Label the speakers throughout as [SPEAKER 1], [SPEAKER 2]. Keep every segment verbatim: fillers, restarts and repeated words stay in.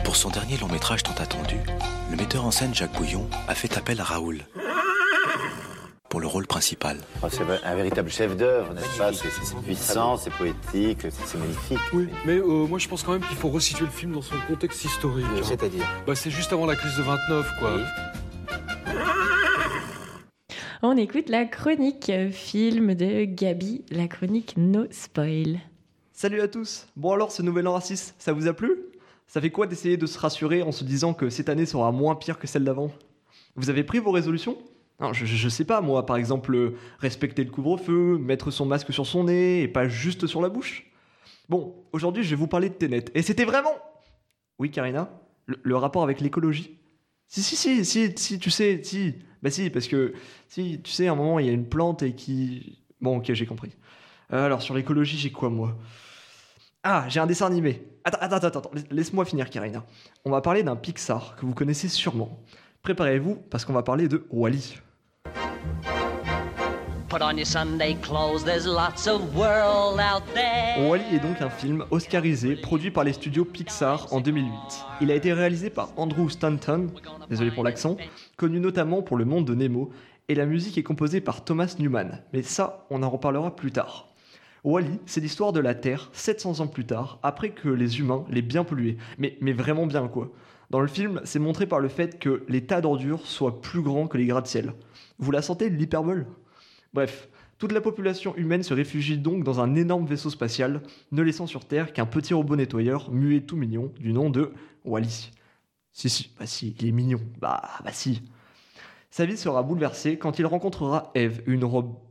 [SPEAKER 1] Pour son dernier long métrage tant attendu, le metteur en scène Jacques Bouillon a fait appel à Raoul pour le rôle principal.
[SPEAKER 2] Oh, c'est un véritable chef-d'œuvre, n'est-ce pas? C'est, c'est puissant, c'est poétique, c'est, c'est magnifique.
[SPEAKER 3] Oui, mais euh, moi je pense quand même qu'il faut resituer le film dans son contexte historique.
[SPEAKER 2] Oui,
[SPEAKER 3] hein.
[SPEAKER 2] C'est-à-dire
[SPEAKER 3] Bah c'est juste avant la crise de vingt-neuf, quoi.
[SPEAKER 2] Oui.
[SPEAKER 4] On écoute la chronique film de Gabi, la chronique No Spoil.
[SPEAKER 5] Salut à tous. Bon alors, ce nouvel an raciste, ça vous a plu? Ça fait quoi d'essayer de se rassurer en se disant que cette année sera moins pire que celle d'avant? Vous avez pris vos résolutions? Non, je, je sais pas, moi, par exemple, euh, respecter le couvre-feu, mettre son masque sur son nez et pas juste sur la bouche. Bon, aujourd'hui, je vais vous parler de Tenet. Et c'était vraiment... Oui, Karina? Le, le rapport avec l'écologie? Si, si, si, si, si, tu sais, si. Bah si, parce que, si, tu sais, à un moment, il y a une plante et qui... Bon, ok, j'ai compris. Euh, alors, sur l'écologie, j'ai quoi, moi? Ah, j'ai un dessin animé. Attends, attends, attends, attends, laisse-moi finir, Karina. On va parler d'un Pixar que vous connaissez sûrement. Préparez-vous, parce qu'on va parler de Wall-E.
[SPEAKER 6] Put on your Sunday clothes, there's lots of world out there.
[SPEAKER 5] Wall-E est donc un film oscarisé produit par les studios Pixar en deux mille huit. Il a été réalisé par Andrew Stanton, désolé pour l'accent, connu notamment pour Le Monde de Nemo, et la musique est composée par Thomas Newman, mais ça, on en reparlera plus tard. Wall-E, c'est l'histoire de la Terre sept cents ans plus tard, après que les humains l'aient bien pollué, mais, mais vraiment bien quoi. Dans le film, c'est montré par le fait que les tas d'ordures soient plus grands que les gratte-ciel. Vous la sentez, l'hyperbole ? Bref, toute la population humaine se réfugie donc dans un énorme vaisseau spatial, ne laissant sur Terre qu'un petit robot nettoyeur, muet tout mignon, du nom de Wall-E. Si, si, bah si, il est mignon, bah, bah si. Sa vie sera bouleversée quand il rencontrera Eve, une robot,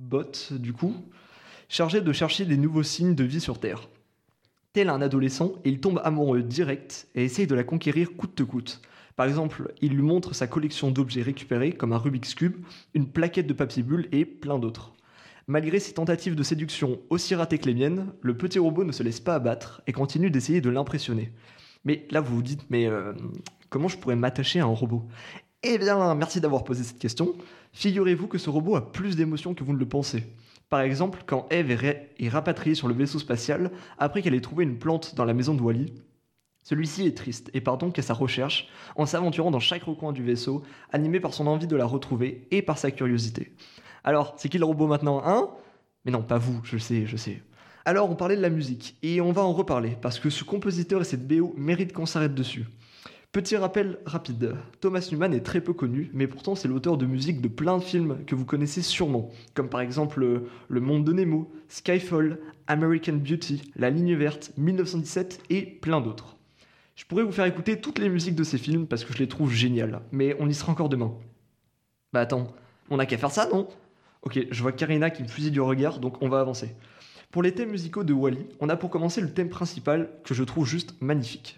[SPEAKER 5] du coup, chargée de chercher des nouveaux signes de vie sur Terre. Tel un adolescent, il tombe amoureux direct et essaye de la conquérir coûte que coûte. Par exemple, il lui montre sa collection d'objets récupérés comme un Rubik's Cube, une plaquette de papier bulle et plein d'autres. Malgré ses tentatives de séduction aussi ratées que les miennes, le petit robot ne se laisse pas abattre et continue d'essayer de l'impressionner. Mais là vous vous dites, mais euh, comment je pourrais m'attacher à un robot ? Eh bien, merci d'avoir posé cette question. Figurez-vous que ce robot a plus d'émotions que vous ne le pensez. Par exemple, quand Eve est, ré- est rapatriée sur le vaisseau spatial après qu'elle ait trouvé une plante dans la maison de Wall-E, celui-ci est triste et part donc à sa recherche en s'aventurant dans chaque recoin du vaisseau, animé par son envie de la retrouver et par sa curiosité. Alors, c'est qui le robot maintenant, hein ? Mais non, pas vous, je sais, je sais. Alors, on parlait de la musique, et on va en reparler, parce que ce compositeur et cette B O méritent qu'on s'arrête dessus. Petit rappel rapide, Thomas Newman est très peu connu, mais pourtant c'est l'auteur de musique de plein de films que vous connaissez sûrement, comme par exemple euh, Le Monde de Nemo, Skyfall, American Beauty, La Ligne Verte, dix-neuf cent dix-sept et plein d'autres. Je pourrais vous faire écouter toutes les musiques de ces films parce que je les trouve géniales, mais on y sera encore demain. Bah attends, on n'a qu'à faire ça, non ? Ok, je vois Karina qui me fusille du regard, donc on va avancer. Pour les thèmes musicaux de Wall-E, on a pour commencer le thème principal que je trouve juste magnifique.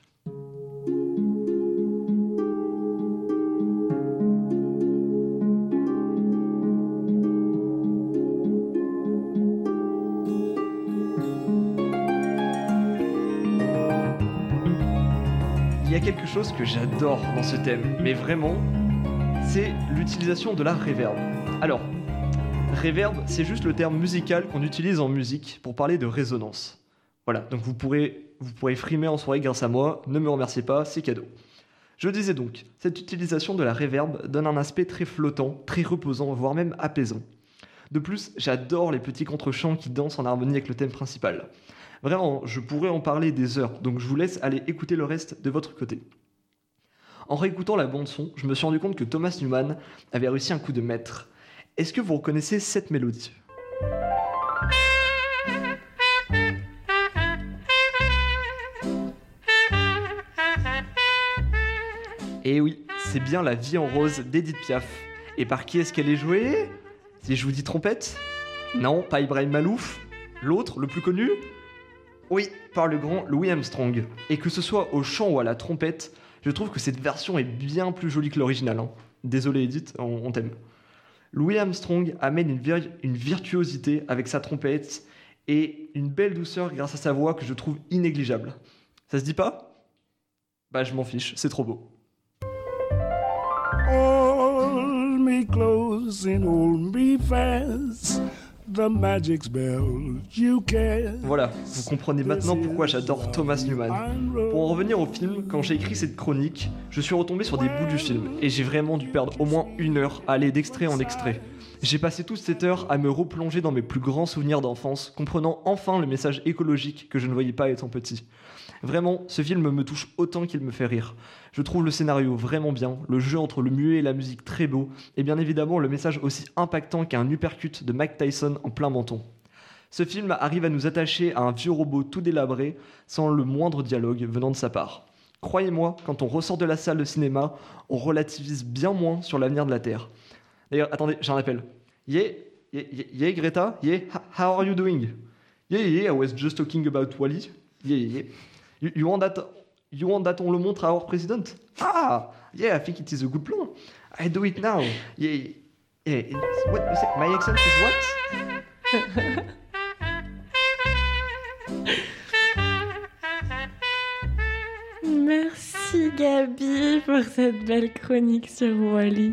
[SPEAKER 5] Il y a quelque chose que j'adore dans ce thème, mais vraiment, c'est l'utilisation de la reverb. Alors, reverb, c'est juste le terme musical qu'on utilise en musique pour parler de résonance. Voilà, donc vous pourrez, vous pourrez frimer en soirée grâce à moi, ne me remerciez pas, c'est cadeau. Je disais donc, cette utilisation de la reverb donne un aspect très flottant, très reposant, voire même apaisant. De plus, j'adore les petits contre-chants qui dansent en harmonie avec le thème principal. Vraiment, je pourrais en parler des heures, donc je vous laisse aller écouter le reste de votre côté. En réécoutant la bande-son, je me suis rendu compte que Thomas Newman avait réussi un coup de maître. Est-ce que vous reconnaissez cette mélodie ? Et oui, c'est bien La Vie en rose d'Edith Piaf. Et par qui est-ce qu'elle est jouée ? Si je vous dis trompette ? Non, pas Ibrahim Malouf. L'autre, le plus connu ? Oui, par le grand Louis Armstrong. Et que ce soit au chant ou à la trompette, je trouve que cette version est bien plus jolie que l'original. Hein. Désolé Edith, on, on t'aime. Louis Armstrong amène une, vir- une virtuosité avec sa trompette et une belle douceur grâce à sa voix que je trouve inégligeable. Ça se dit pas ? Bah je m'en fiche, c'est trop beau.
[SPEAKER 7] Hold me close and hold me fast. the magic spell you can.
[SPEAKER 5] Voilà, vous comprenez maintenant pourquoi j'adore Thomas Newman. Pour en revenir au film, quand j'ai écrit cette chronique, je suis retombé sur des bouts du film, et j'ai vraiment dû perdre au moins une heure à aller d'extrait en extrait. J'ai passé toute cette heure à me replonger dans mes plus grands souvenirs d'enfance, comprenant enfin le message écologique que je ne voyais pas étant petit. Vraiment, ce film me touche autant qu'il me fait rire. Je trouve le scénario vraiment bien, le jeu entre le muet et la musique très beau, et bien évidemment le message aussi impactant qu'un uppercut de Mike Tyson en plein menton. Ce film arrive à nous attacher à un vieux robot tout délabré, sans le moindre dialogue venant de sa part. Croyez-moi, quand on ressort de la salle de cinéma, on relativise bien moins sur l'avenir de la Terre. D'ailleurs, attendez, j'ai un appel. Yeah, yeah, yeah, Greta, yeah, how are you doing? Yeah, yeah, I was just talking about Wall-E. Yeah, yeah, yeah. You, you want that? You want that on le montre à our president? Ah, yeah, I think it is a good plan. I do it now. Yeah, yeah. It's, what you say? My accent is what?
[SPEAKER 4] Merci Gabi pour cette belle chronique sur Wall-E.